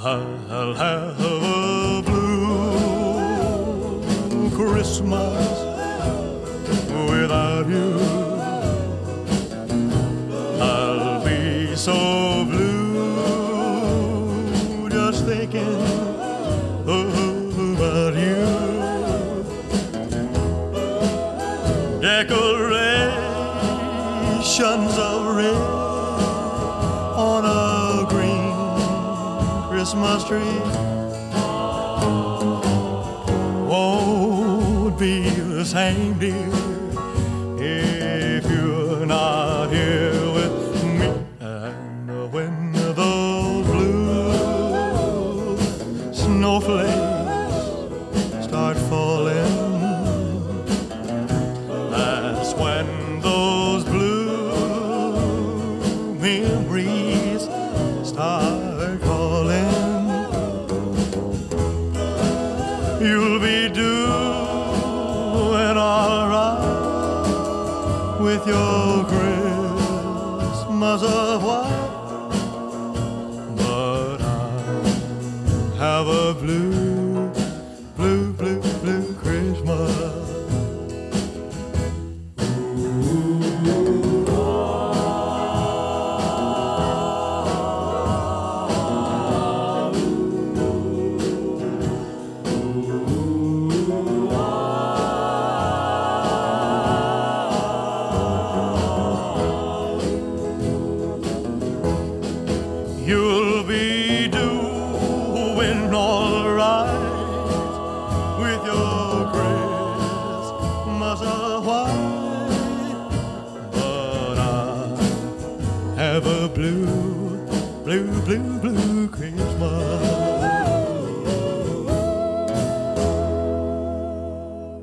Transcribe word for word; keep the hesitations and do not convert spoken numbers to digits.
I'll have a blue Christmas without you. I'll be so blue just thinking about you. Decorations of red on a green Christmas tree won't be the same, dear, if you're not here with me. And when those blue snowflakes start falling, that's when those blue memories start calling. You'll be doing all right with your Christmas of white, but I have a blue, blue, blue, blue Christmas. You'll be doing all right with your Christmas of white, but I have a blue, blue, blue, blue Christmas.